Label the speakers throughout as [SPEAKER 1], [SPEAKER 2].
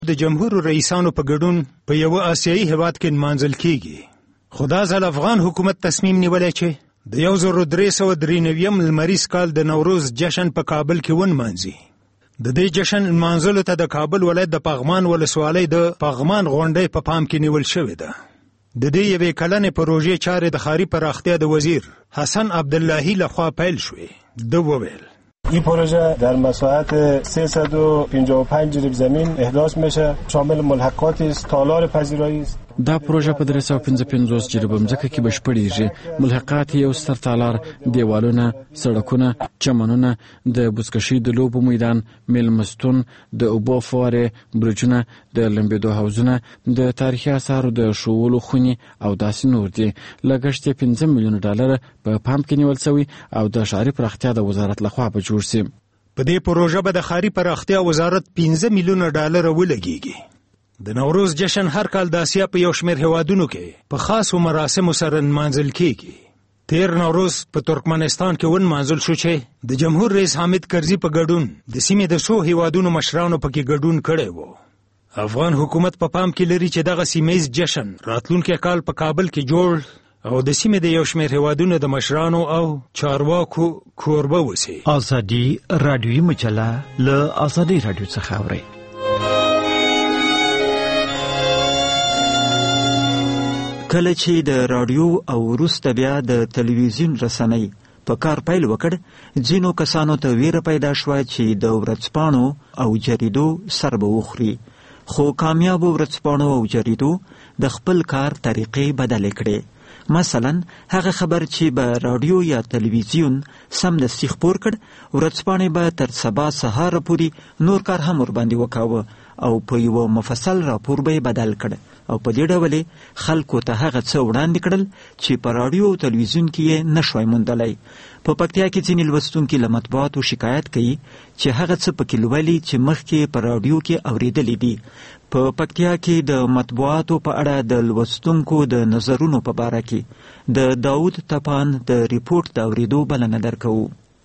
[SPEAKER 1] د جمهور رئیسانو په ګډون په یو آسیایي هیواد کې نمانځل کیږي. خو دا ځل افغان حکومت تصمیم نیولی چې د 1393 لمریز کال د نوروز جشن په کابل کې ونمانځي. د دې جشن نمانځلو ته د کابل ولایت د پغمان ولسوالۍ د پغمان غونډۍ په پام کې نیول شوې ده. د دې یوې کلنې پروژې چارې د ښاري پراختیا د وزیر حسن عبداللهی لخوا پیل شوې. ده وویل
[SPEAKER 2] این پروژه در مساحت 355 جریب زمین احداث میشه، شامل ملحقات است، تالار پذیرایی است.
[SPEAKER 3] دا پروژه په 355 جریب ځمکه کې بشپړېږي. ملحقات یو ستر تالار، دیوالونه، سړکونه، چمنونه، د بزکشي د لوبو میدان، میلمستون، د اوبو فوارې، برجونه، د لمبېدو حوضونه، د تاریخي آثارو د ښوولو خونې او داسې نور دي. لګښت یې $15 میلیونه په پام کې نیول شوی او د ښاري پراختیا د وزارت لخوا به جوړ شي.
[SPEAKER 1] په دې پروژه به د ښاري پراختیا وزارت $15 میلیونه ولګیږي. د نوروز جشن هر کال د آسیا په یو شمېر هیوادونو کې په خاصو مراسمو سره نمانځل کیږي. تیر نوروز په ترکمنستان کې ونمانځل شو چې د جمهور رئیس حامد کرزي په ګډون د سیمې د څو هیوادونو مشرانو پکې ګډون کړی و. افغان حکومت په پام کې لري چې دغه سیمه‌ییز جشن راتلونکي کال په کابل کې جوړ او د سیمې د یو شمېر هیوادونو د مشرانو او چارواکو کوربه وسی.
[SPEAKER 4] ازادي رادیویي مجله له ازادي رادیو څخه اوري. کله چې د رادیو او وروسته بیا د تلویزیون رسنۍ په کار پیل وکړ، ځینو کسانو ته ویره پیدا شوه چې د ورځپاڼو او جریدو سر به وخوري. خو کامیابو ورځپاڼو او جریدو د خپل کار طریقې بدلې کړې. مثلا هغه خبر چې به رادیو یا تلویزیون سمدستي خپور کړ، ورځپاڼې به تر سبا سهار پورې نور کار هم ورباندې وکاوه او په یو مفصل راپور به بدل کړ او په دې ډول خلکو ته هغه څه وړاندې کړل چې په رادیو او تلویزیون کې یې نشوای موندلی. په پکتیا کې ځینې لوستونکي له مطبوعاتو شکایت کوي چې هغه څه پکې لولي چې مخکې په رادیو کې اورېدلي دي. په پکتیا کې د مطبوعاتو په اړه د لوستونکو د نظرونو په باره کې د داود تپان د ریپورت د اورېدو بلنه درکوو.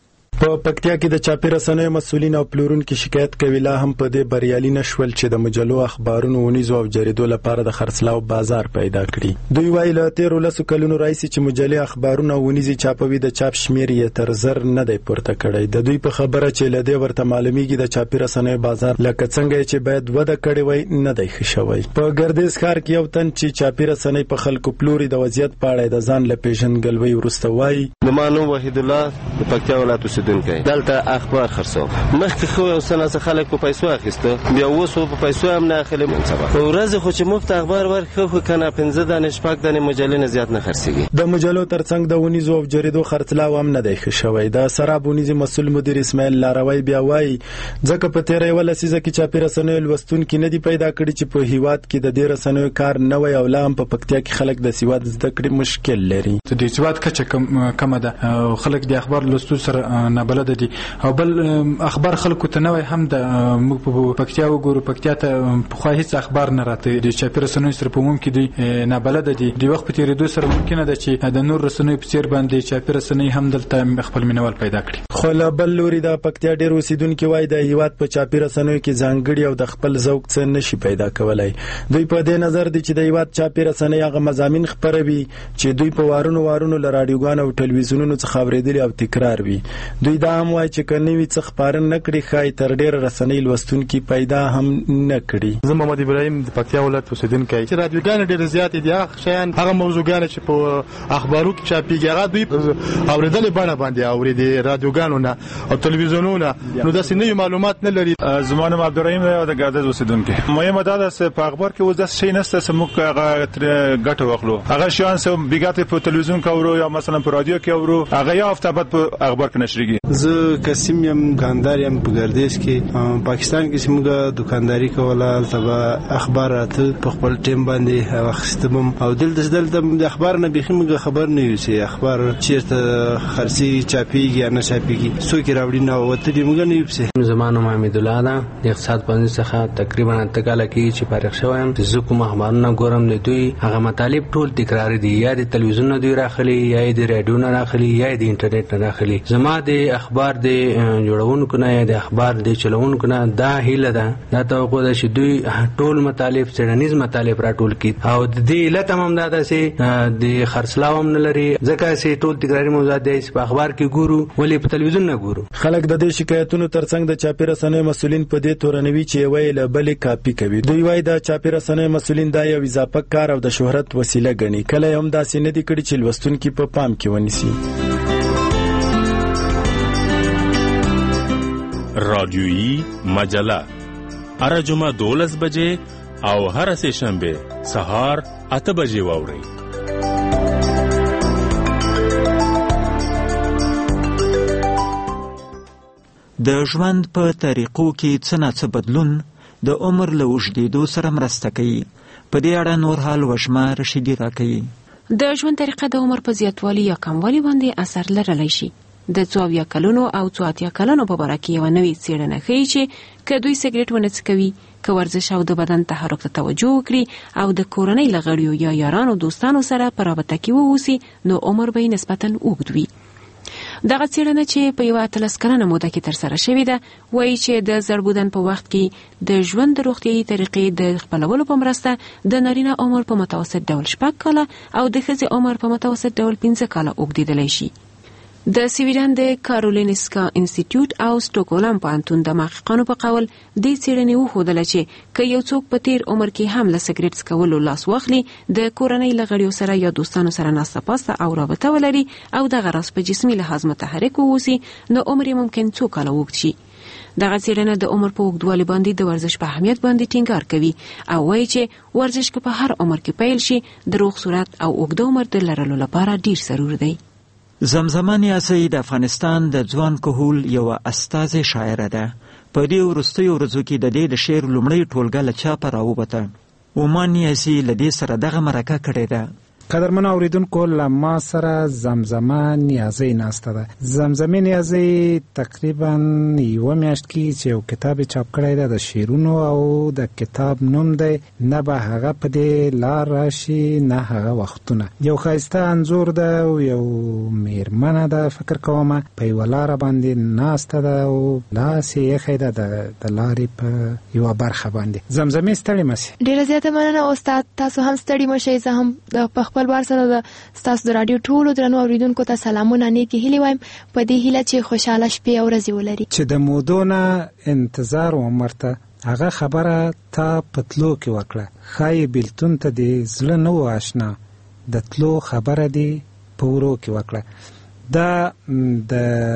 [SPEAKER 5] په پکتیا کې د چاپی رسنیو مسؤلین او پلورونکو شکایت کوي لا هم په دې بریالي نشول چې د مجلو اخبارونو ونیزو او جریدو لپاره د خرڅلاو بازار پیدا کړي. دوی وایي له 13 کلونو راځي چې مجلې اخبارونه ونیزي چاپوي، د چاپ شمیر یې تر زر نه دی پورته کړی. د دوی په خبره چې له دې ورته معلومیږي د چاپی رسنیو بازار لکه څنګه چې باید وده کړی وای نه دی ښه شوی. په ګردیز ښار کې یو تن چې چاپی رسنۍ په خلکو پلوري د وضعیت په اړه د ځان له پیژندګلوۍ وروسته وایي
[SPEAKER 6] نومانو وحید الله د پکتیا ولایت اوسیدونکی دلته اخبار خرڅوم. مخکې خو یو څه نه خلک په پیسو اخیسته، بیا اوس په پیسو هم نه اخلي. په ورځ خو چې مفت اخبار ورکړو خو کنه 15 دانې شپږ دانې مجلې نه زیات نه خرڅېږي.
[SPEAKER 5] د مجلو ترڅنګ د ونیزو او جریدو خرڅلاو هم نه دی ښه شوی. د سراب ونیزي مسؤل مدیر اسماعیل لاروی بیا وایي ځکه په تیره یوه لسیزه کې چاپی رسنیو لوستونکي نه دي پیدا کړي چې په هیواد کې د دې رسنیو کار نه وی او لا هم په پکتیا کې خلک د سواد زده کړې مشکل لري.
[SPEAKER 7] د سواد کچه کمه ده او خلک د اخبار لوستلو سره نابلده دي او بل اخبار خلکو ته نوې هم د موږ په پکتیا وګورو. پکتیا ته خو هیڅ اخبار نه راته د چاپی رسنیو سره په عموم کې دی نابلده دي. د وخت په تیریدو سره ممکنه ده چې د نور رسنیو په څیر باندې چاپی رسنۍ هم دلته خپل مینوال پیدا کړي.
[SPEAKER 5] خو له بل لوري د پکتیا ډېر اوسیدونکي وایي د هیواد په چاپی رسنیو کې ځانګړي او د خپل ذوق څه نشي پیدا کولای. دوی په دې نظر دي چې د هیواد چاپی رسنۍ هغه مضامین خپروي چې دوی په وارونو له رادیوګانو او ټلویزیونونو څخه اورېدلي او تکرار وي. دوی دا هم وایي چې کنيوي څخه خبرن نکړي خای تر ډېر رسنۍ لوستونکي پیدا هم نکړي.
[SPEAKER 8] زه محمد ابراهیم د پکتیا ولایت اوسیدونکی چې رادیوګان ډېر زیات دي شیان هغه موضوعګان چې په اخبارو کې چاپیږي هغه دوی اورېدل بڼه باندې اورېدي رادیوګانو نه او تلویزیونونو نو داسې نوې معلومات نه لري.
[SPEAKER 9] زما نوم عبدالرحیم دی د ګردیز اوسیدونکی. مهمه دا ده چې په اخبار کې اوس داسې شی نشته چې موږ هغه ګټه واخلو. هغه شیان چې بیګاته په تلویزیون کې اورو یا مثلا په رادیو کې اورو هغه یا هفته بعد په اخبار کې نشریږي.
[SPEAKER 10] زه قسم یم دکاندار یم په ګردیز کې. پاکستان کې چې موږ دکانداري کوله تبع اخبار راته په خپل ټیم باندې واخستم او دلته د اخبار نه بيخي موږ خبر نه یو چې اخبار چیرته خرسي چاپیږي یا نه چاپیږي څوک راوړي نه وته دې موږ نه یو څه.
[SPEAKER 11] زمانو محمد الله دا د اقتصاد باندې څخه تقریبا تکاله کې چې فارغ شوم زه کوم اخبارونه ګورم نه دوی هغه مطالب ټول تکرار دي یا د تلویزیون نه دی راخلي یا د رادیو نه راخلي یا د انټرنیټ نه راخلي. زما د د اخبار د جوړونکو نه یا د اخبار د چلونکو نه دا هیله ده، دا توقع ده چې دوی ټول مطالب څېړنیز مطالب راټول کړي او د دې علت هم دا ده چې د خرڅلاو هم نه لري، ځکه چې ټول تکراري موضوعات دي چې په اخبار کې ګورو ولې په تلویزیون نه ګورو.
[SPEAKER 5] خلک د دې شکایتونو ترڅنګ د چاپی رسنیو مسولین په دې تورنوي چې یوه له بلې کاپي کوي. دوی وایي د چاپی رسنیو مسولین دا یو اضافه کار او د شهرت وسیله ګڼي، کله هم داسې نه دي کړي چې لوستونکي په پام کې ونیسي.
[SPEAKER 12] رادیویی مجله هر جمعه 12 بجې او هر سه شنبه سهار 8 بجې واورئ.
[SPEAKER 4] د ژوند په طریقو کې څه ناڅه بدلون د عمر له اوږدېدو سره مرسته کوي. په دې اړه نور حال وشمه رشیدي راکوي.
[SPEAKER 13] د ژوند طریقه د عمر په زیاتوالي یا کموالي باندې اثر لرلی شي. د 24 کلونو او 80 کلونو په باره کې یوه نوې څېړنه ښیي چې که دوی سګرټ ونه څکوي، که ورزش او د بدن تحرک ته توجه وکړي او د کورنۍ له غړیو یا یارانو دوستانو سره په رابطه کې واوسي، نو عمر به یې نسبتاً اوږد وي. دغه څېړنه چې په یوه 13 کلنه موده کې ترسره شوې ده وایي چې د زړبودن په وخت کې د ژوند د روغتیایي طریقې د خپلولو په مرسته د نارینه عمر په متوسط ډول 6 کاله او د ښځې عمر په متوسط ډول 15 کاله اوږدېدلی شي. د سویډن د کارولینسکا انسټیټیوټ او سټوکهولم پوهنتون د محققانو په قول دې څېړنې وښودله چې که یو څوک په تیر عمر کې هم له سګرټ څکولو لاس واخلي، د کورنۍ له غړیو سره یا دوستانو سره ناسته پاسته او رابطه ولري او دغه راز په جسمي لحاظ متحرک واوسي، نو عمر یې ممکن 2 کاله اوږد شي. دغه څېړنه د عمر په اوږدوالي باندې د ورزش په اهمیت باندې ټینګار کوي او وایي چې ورزش که په هر عمر کې پیل شي، د روغ صورت او اوږده عمر د لرلو لپاره ډیر ضرور دی.
[SPEAKER 4] زمزمه نیازی د افغانستان د ځوان کهول یوه استازې شاعره ده. په دې وروستیو ورځو کې د دې د شعر لومړۍ ټولګه له چاپه راووته. اومان نیازي له دې سره دغه مرکه کړې ده.
[SPEAKER 1] قدرمن اوریدونکو، له ما سره زمزمه نیازی ناسته ده. زمزمه نیازی تقریبا یوه میاشت کې چې یو کتاب چاپ کړی ده د شعرونو، او د کتاب نوم دی نه به هغه په دې لار راشي نه هغه وختونه. یو ښایسته انځور ده او یو میرمنه ده، فکر کوم په یوه لاره باندې ناسته ده او لاس یې ایښی ده د لارې په یوه برخه باندې. زمزمې ستړې مه سې.
[SPEAKER 14] ډېره زیاته مننه استاد، تاسو هم ستړي مه شئ. زه هم د خپل بار سره د ستاسو د راډیو ټولو درنو اوریدونکو ته سلامونه، نیکې هیلې وایم، په دې هیله چې خوشحاله شپې او ورځې ولري. چې د مودو نه انتظار وم ورته، هغه خبره تا په تلو کې وکړه. ښایي بیلتون ته دې زړه نه و آشنا، د تلو خبره دې په ورو کې وکړه. دا د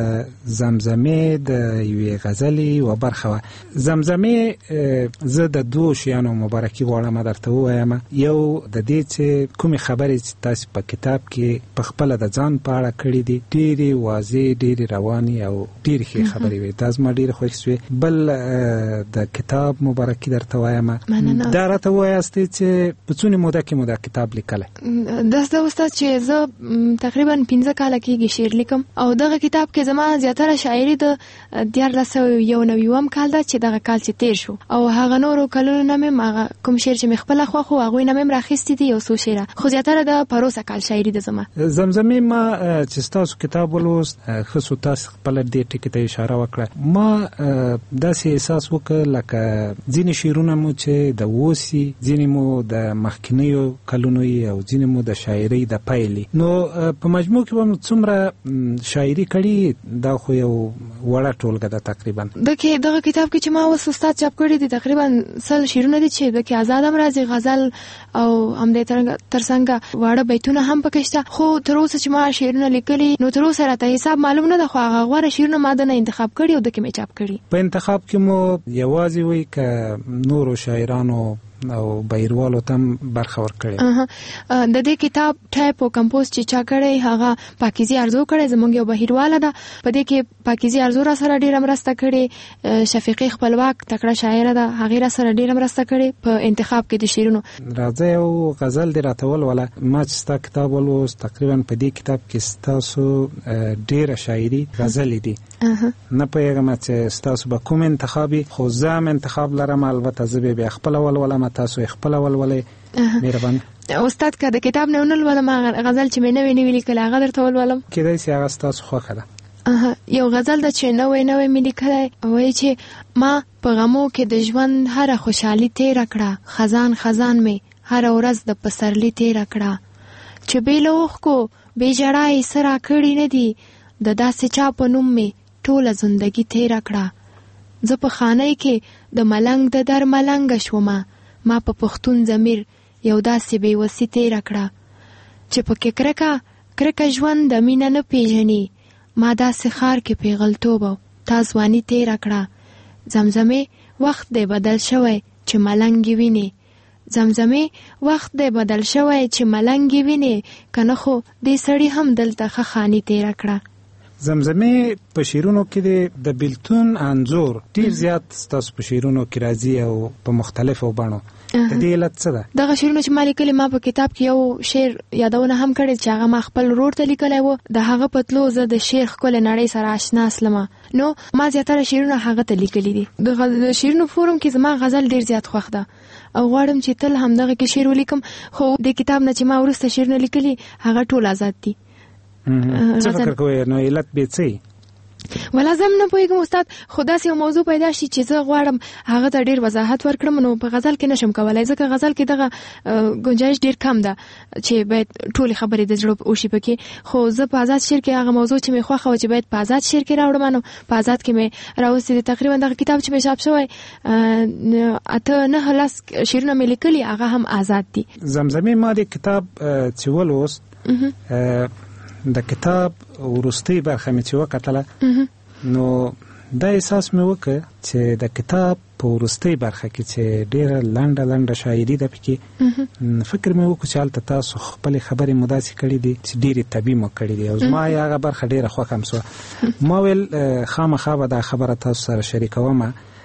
[SPEAKER 14] زمزمې د یوې غزلې و برخه وه. زمزمې زه د 2 شیانو مبارکي غواړم درته ووایم. یو د دې چې کومې خبرې چې تاسو په کتاب کې په خپله د ځان په اړه کړي دي ډېرې واضح، ډېرې روانې او ډېرې ښې خبرې وې. دا زما ډېرې خوښې شوې. بل د کتاب مبارکي درته وایم. دا راته ووایاستئ چې په څومره موده کې مو دا کتاب لیکلی؟ دا استاد چې زه تقریبا 15 کاله کېږي شعر لیکم، او دغه کتاب کې زما زیاتره شاعري د 1991 کال ده چې دغه کال چې تیر شو، او هغه نورو کلونو نه مې هغه کوم شعر چې مې خپله خوښ و هغوی نه مې راخیستي دي، یو څو شعره، خو زیاتره د پروسه کال شاعري ده زما.
[SPEAKER 1] زمزمې، ما چې ستاسو کتاب ولوست، ښه سو تاسو خپله دې ټکي ته اشاره وکړه. ما داسې احساس وکړ لکه ځینې شعرونه مو چې د اوسي، ځینې مو د مخکینیو کلونو او ځینې مو د شاعرۍ د پیلې. نو په مجموع کې به څومره شاعري کړي؟ دا خو یو وړه ټولګه ده تقریبا.
[SPEAKER 14] دغه کتاب کې چې ما اوس استاد چاپ کړي دي تقریبا 100 شعرونه دي چې دغه آزاد هم راځي، غزل او همدې ترڅنګ واړه بیتونه هم پکې شته. خو تر اوسه چې ما شعرونه لیکلي، نو تر اوسه راته حساب معلوم نه ده، خو هغه غوره شعرونه ما د نه انتخاب کړي او دغه مې چاپ کړي. په انتخاب کې مو یوازې وي که نورو شاعرانو او بهیروالو ته برخه ورکړي؟ د دې کتاب ټایپ او کمپوز چې چا کړی هغه پاکیزي ارزو کړی، زمونږ یو بهیرواله ده، په دې کې پاکیزي ارزو را سره ډیره مرسته کړې. شفیقي خپلواک تکړه شاعره ده، هغې را سره ډیره مرسته کړې په انتخاب کې د شعرونو. راځه یو غزل دې راته ولوله. ما چې ستا کتاب ولوست، تقریبا په دې کتاب کې ستاسو ډیره شاعري غزلې دي. نه پوهېږم چې ستاسو به کوم انتخابي، خو زه هم انتخاب لرم، البته زه به بیا خپله ولولم، تاسو خپله ولولئ. مهرباني استاد، که د کتاب نه ونه لولم، غزل چې مې نوې لیکلی هغه درته ولولم؟ کېدای شي هغه ستاسو خوښه ده. یو غزل د چې نوې مې لیکلی وایي چې ما په غمو کې د ژوند هره خوشحالي تیره کړه، خزان خزان مې هره ورځ د پسرلي تیره کړه، چې بې له اوښکو بې ژړا یې څه راکړي نه دي، د داسې چا په نوم مې ټوله زندګي تیره کړه. زه په خانۍ کې د ملنګ د در ملنګه شومه، ما په پښتون ضمیر یو داسې بېوسي تیره کړه، چې پکې کرکه ژوند د مینه نه پیژني، ما داسې خار کې پیغلتوب او تا ځواني تیره کړه. زمزمې وخت دی بدل شوی چې ملنګ ویني، زمزمې وخت دی بدل شوی چې ملنګ ویني، کنه خو دې سړی هم دلته ښه خاني تیره کړه.
[SPEAKER 1] زمزمې په شعرونو کې د بیلتون انځور ډیر زیات ستاسو په شعرونو کې راځي او په مختلفو بڼو. د دې علت څه ده؟ دغه شعرونه چې ما لیکلي، ما په کتاب کې یو شعر یادونه هم کړی چې هغه ما خپل ورور ته لیکلی و. د هغه په تلو زه د شعر ښکلې نړۍ سره آشنا سلمه، نو ما زیاتره شعرونه هغه ته لیکلي دي. د شعرونو فورم کې زما غزل ډیر زیات خوښ ده او غواړم چې تل همدغه کې شعر ولیکم، خو د کتاب نه چې ما وروسته شعرونه لیکلي هغه ټول آزاد دي. څه فکر کوئ نو علت به څه؟
[SPEAKER 14] ولا زم نه پوهېږم استاد، خو داسې یو موضوع پیدا شي چې زه غواړم هغه ته ډېر وضاحت ورکړم، نو په غزل کې نشم کولی، ځکه غزل کې دغه گنجایش ډېر کم ده چې باید ټولې خبرې د زړه وشي پکې. خو زه په آزاد شعر کې هغه موضوع چې مې خوښه وه چې باید په آزاد شعر کې راوړم، نو په آزاد کې مې راوستې. تقریبا دغه کتاب چې مې چاپ شوی 8-9 شعرونه مې لیکلي، هغه هم آزاد دي.
[SPEAKER 1] زمزمې ما د کتاب چې ولوست، د کتاب وروستۍ برخه مې چې وکتله، نو دا احساس مې وکړ چې د کتاب په وروستۍ برخه کې چې ډېره لنډه شاعري ده پکې، فکر مې وکړ چې هلته تاسو خپلې خبرې مو داسې کړي دي چې ډېرې طبیعي مو کړي دي، او زما یې هغه برخه ډېره خوښه هم سوه. ما ویل خامخا به دا خبره تاسو سره شریکوم،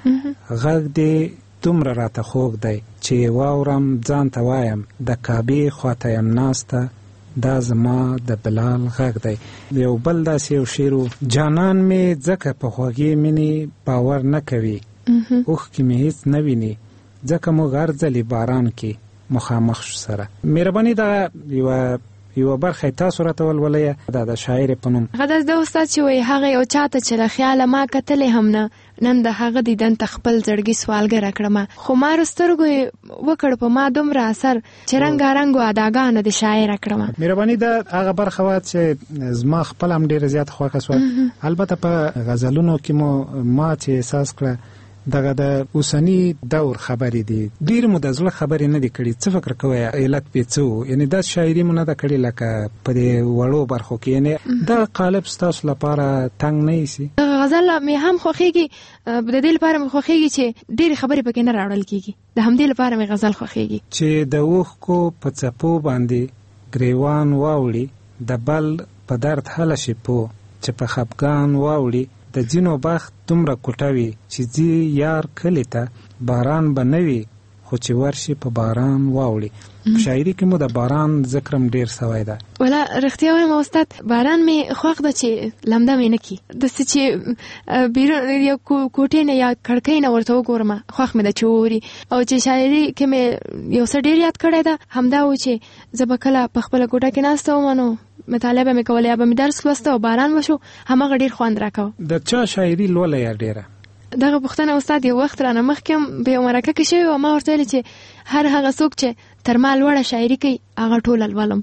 [SPEAKER 1] غږ دې دومره راته خوږ دی چې واورم ځان ته وایم د کعبې خواته یم ناسته، دا زما د بلال غږ دی. یو بل داسې یو شعر جانان مې ځکه په خوږې مینې باور نه کوي، اوښکې مې هیڅ نه ویني ځکه موږ هر ځلې باران کې مخامخ شو سره. مهرباني دغه یوه برخه تاسو راته ولولئ، دا د شاعر په نوم.
[SPEAKER 14] هغه د استاد چې وایي هغه یو چاته چې له خیاله ما کتلی هم نه، نن د هغه دیدن ته خپل زړګي سوالګره کړمه، خو ما سترګو یې وکړ په ما دومره اثر چې رنګارنګو اداګانو د شاعره کړمه.
[SPEAKER 1] مهرباني ده هغه برخه وه چې زما خپل هم ډېره زیات خوښه سوه. البته په غزلونو کې ما چې احساس کړه دغه د اوسني دور خبرې دي، ډېر مو د زړه خبرې نه دي کړي. څه فکر کوئ علت پې څه و؟ یعنې دا شاعري مو نه ده کړې لکه په دې وړو برخو کې، یعنې دغه قالب ستاسو لپاره تنګ نه ایسي؟
[SPEAKER 14] دغه غزل مې هم خوښېږي، د دې لپاره مې خوښېږي چې ډېرې خبرې پکې نه راوړل کېږي، د همدې لپاره مې غزل خوښېږي.
[SPEAKER 1] چې د اوښکو په څپو باندې ګریوان واوړي، د بل په درد هله شي پوه، چې په خفګان واوړي د ځینو بخت دومره کوټوي چې ځي یار کلي ته، باران به نه وي خو چې ورشي په باران واوړي. په شاعري کې مو د باران ذکر هم ډېر سوی ده.
[SPEAKER 14] ولا رښتیا وایم استاد، باران مې خوښ ده چې لمده مې نه کي، داسې چې بیرون یو کوټې نه یا کړکۍ نه ورته وګورم خوښ مې ده چې ووري. او چې شاعري کې مې یو څه ډېر یاد کړی ده همدا و چې زه به کله په خپله کوټه کې ناسته وم، نو مطالعه به مې کوله یا به مې درس لوسته او باران وشو، هماغه ډېر خوند راکوه.
[SPEAKER 1] د چا شاعري لوله یا ډېره؟
[SPEAKER 14] دغه پوښتنه استاد یو وخت رانه مخکې هم په یو مرکه کې شوې وه، ما ورته ویلې چې هر هغه څوک چې تر ما لوړه شاعري کوي هغه ټوله لولم.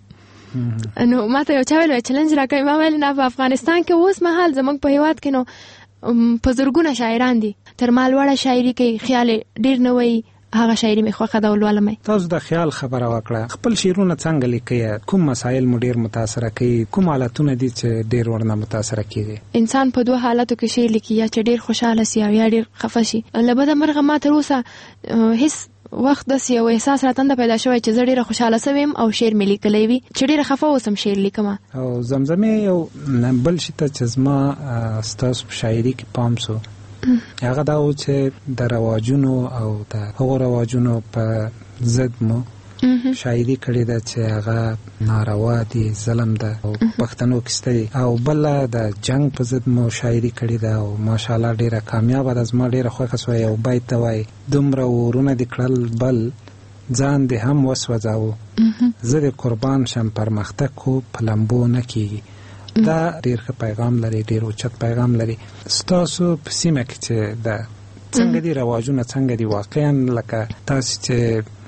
[SPEAKER 14] نو ما ته یو چا ویل چلنج راکوي، ما ویل نه، په افغانستان کې اوس مهال زموږ په هیواد کې نو په زرګونه شاعران دي تر ما لوړه شاعري کوي، خیال ډېر نه وایي، هغه شاعري مې خوښه ده او لولم.
[SPEAKER 1] تاسو د خیال خبره وکړه، خپل شعرونه څنګه لیکئ؟ کوم مسایل مو ډېر متاثره کوي؟ کوم حالتونه دي چې ډېر ورنه متاثره کیږي؟
[SPEAKER 14] انسان په دوه حالاتو کې شعر لیکي، یا چې ډېر خوشحاله سي او یا ډېر خفه شي. له بده مرغه ما تر اوسه هیڅ وخت داسې یو احساس راتنده پیدا شوی چې زه ډېره خوشحاله سوی یم او شعر مې لیکلی وي، چې ډېره خفه اوسم شعر لیکم.
[SPEAKER 1] او زمزمې یو بل شي ته چې زما ستاسو په شاعري کې پام سو، هغه دا و چې د رواجونو او د هغو رواجونو په ضد مو شاعري کړې ده چې هغه ناروا دي، ظلم ده او پښتنو کیسته دي، او بله د جنگ په ضد مو شاعري کړې ده او ماشاءالله ډېره کامیابه ده. زما ډېره خوښه سوه. یو بیت ته وایي دومره ورونه دې کړل بل ځان دې هم وسوځاوه، زه دې قربان شم پرمختګ خو په لمبو نه کېږي.
[SPEAKER 15] دا ډیر ښه پیغام لري، ډیر اوچت پیغام لري. ستاسو په سیمه کې چې د څنګه دي رواجونه، څنګه دي واقعا، لکه تاسو چې